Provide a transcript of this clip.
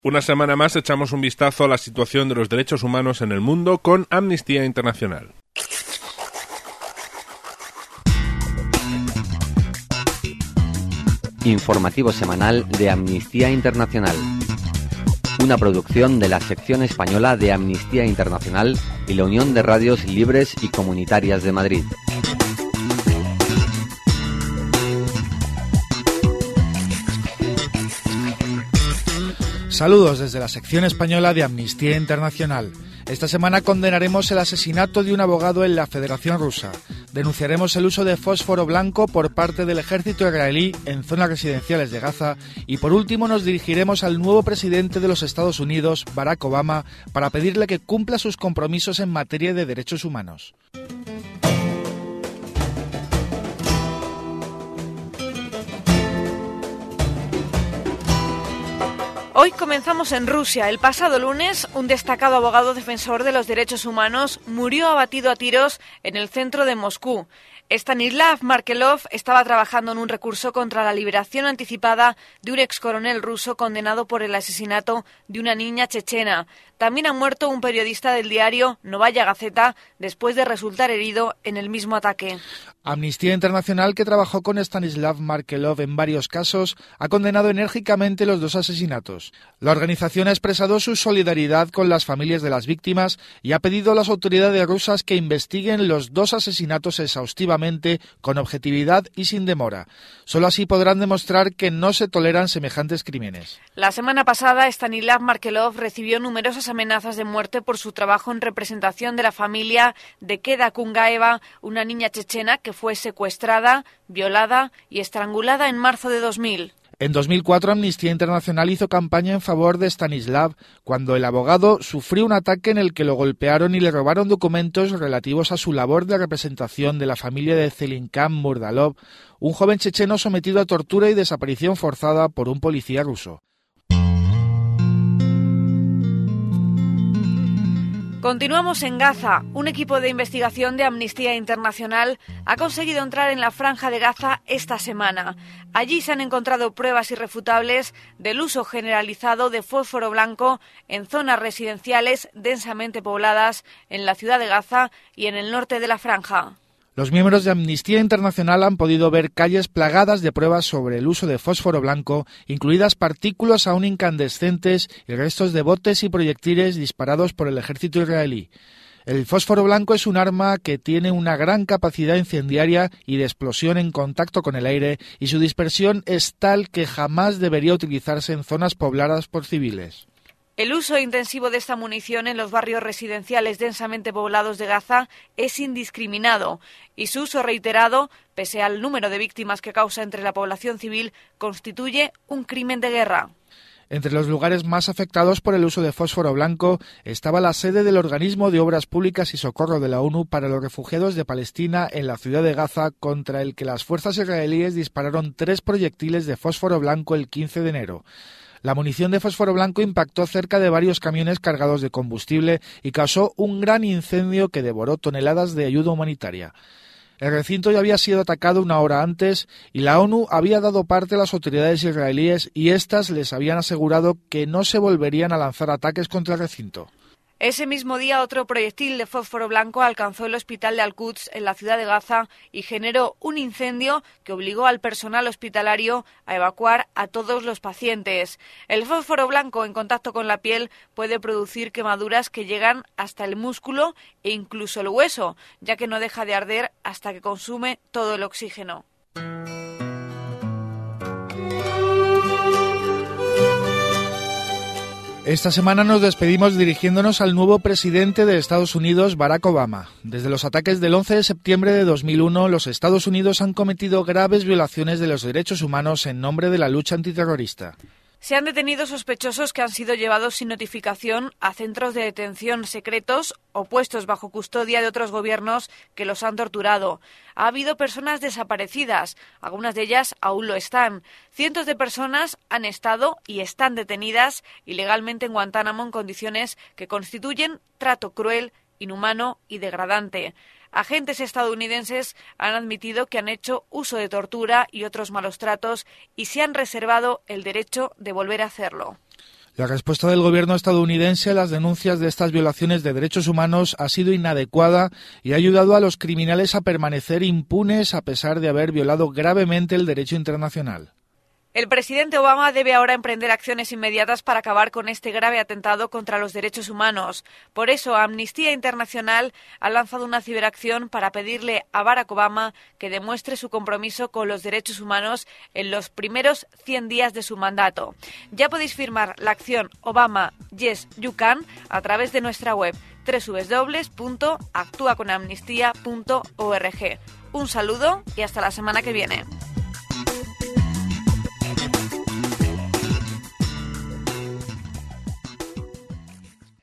Una semana más echamos un vistazo a la situación de los derechos humanos en el mundo con Amnistía Internacional. Informativo semanal de Amnistía Internacional. Una producción de la sección española de Amnistía Internacional y la Unión de Radios Libres y Comunitarias de Madrid. Saludos desde la sección española de Amnistía Internacional. Esta semana condenaremos el asesinato de un abogado en la Federación Rusa. Denunciaremos el uso de fósforo blanco por parte del ejército israelí en zonas residenciales de Gaza y por último nos dirigiremos al nuevo presidente de los Estados Unidos, Barack Obama, para pedirle que cumpla sus compromisos en materia de derechos humanos. Hoy comenzamos en Rusia. El pasado lunes, un destacado abogado defensor de los derechos humanos murió abatido a tiros en el centro de Moscú. Stanislav Markelov estaba trabajando en un recurso contra la liberación anticipada de un excoronel ruso condenado por el asesinato de una niña chechena. También ha muerto un periodista del diario Novaya Gazeta después de resultar herido en el mismo ataque. Amnistía Internacional, que trabajó con Stanislav Markelov en varios casos, ha condenado enérgicamente los dos asesinatos. La organización ha expresado su solidaridad con las familias de las víctimas y ha pedido a las autoridades rusas que investiguen los dos asesinatos exhaustivamente, con objetividad y sin demora. Solo así podrán demostrar que no se toleran semejantes crímenes. La semana pasada, Stanislav Markelov recibió numerosas amenazas de muerte por su trabajo en representación de la familia de Keda Kungaeva, una niña chechena que fue secuestrada, violada y estrangulada en marzo de 2000. En 2004, Amnistía Internacional hizo campaña en favor de Stanislav cuando el abogado sufrió un ataque en el que lo golpearon y le robaron documentos relativos a su labor de representación de la familia de Zelinkam Murdalov, un joven checheno sometido a tortura y desaparición forzada por un policía ruso. Continuamos en Gaza. Un equipo de investigación de Amnistía Internacional ha conseguido entrar en la Franja de Gaza esta semana. Allí se han encontrado pruebas irrefutables del uso generalizado de fósforo blanco en zonas residenciales densamente pobladas en la ciudad de Gaza y en el norte de la Franja. Los miembros de Amnistía Internacional han podido ver calles plagadas de pruebas sobre el uso de fósforo blanco, incluidas partículas aún incandescentes y restos de botes y proyectiles disparados por el ejército israelí. El fósforo blanco es un arma que tiene una gran capacidad incendiaria y de explosión en contacto con el aire, y su dispersión es tal que jamás debería utilizarse en zonas pobladas por civiles. El uso intensivo de esta munición en los barrios residenciales densamente poblados de Gaza es indiscriminado y su uso reiterado, pese al número de víctimas que causa entre la población civil, constituye un crimen de guerra. Entre los lugares más afectados por el uso de fósforo blanco estaba la sede del Organismo de Obras Públicas y Socorro de la ONU para los Refugiados de Palestina en la ciudad de Gaza, contra el que las fuerzas israelíes dispararon 3 proyectiles de fósforo blanco el 15 de enero. La munición de fósforo blanco impactó cerca de varios camiones cargados de combustible y causó un gran incendio que devoró toneladas de ayuda humanitaria. El recinto ya había sido atacado una hora antes y la ONU había dado parte a las autoridades israelíes y éstas les habían asegurado que no se volverían a lanzar ataques contra el recinto. Ese mismo día, otro proyectil de fósforo blanco alcanzó el hospital de Al-Quds en la ciudad de Gaza y generó un incendio que obligó al personal hospitalario a evacuar a todos los pacientes. El fósforo blanco en contacto con la piel puede producir quemaduras que llegan hasta el músculo e incluso el hueso, ya que no deja de arder hasta que consume todo el oxígeno. Esta semana nos despedimos dirigiéndonos al nuevo presidente de Estados Unidos, Barack Obama. Desde los ataques del 11 de septiembre de 2001, los Estados Unidos han cometido graves violaciones de los derechos humanos en nombre de la lucha antiterrorista. Se han detenido sospechosos que han sido llevados sin notificación a centros de detención secretos o puestos bajo custodia de otros gobiernos que los han torturado. Ha habido personas desaparecidas, algunas de ellas aún lo están. Cientos de personas han estado y están detenidas ilegalmente en Guantánamo en condiciones que constituyen trato cruel, inhumano y degradante. Agentes estadounidenses han admitido que han hecho uso de tortura y otros malos tratos y se han reservado el derecho de volver a hacerlo. La respuesta del gobierno estadounidense a las denuncias de estas violaciones de derechos humanos ha sido inadecuada y ha ayudado a los criminales a permanecer impunes a pesar de haber violado gravemente el derecho internacional. El presidente Obama debe ahora emprender acciones inmediatas para acabar con este grave atentado contra los derechos humanos. Por eso, Amnistía Internacional ha lanzado una ciberacción para pedirle a Barack Obama que demuestre su compromiso con los derechos humanos en los primeros 100 días de su mandato. Ya podéis firmar la acción Obama Yes You Can a través de nuestra web www.actuaconamnistía.org. Un saludo y hasta la semana que viene.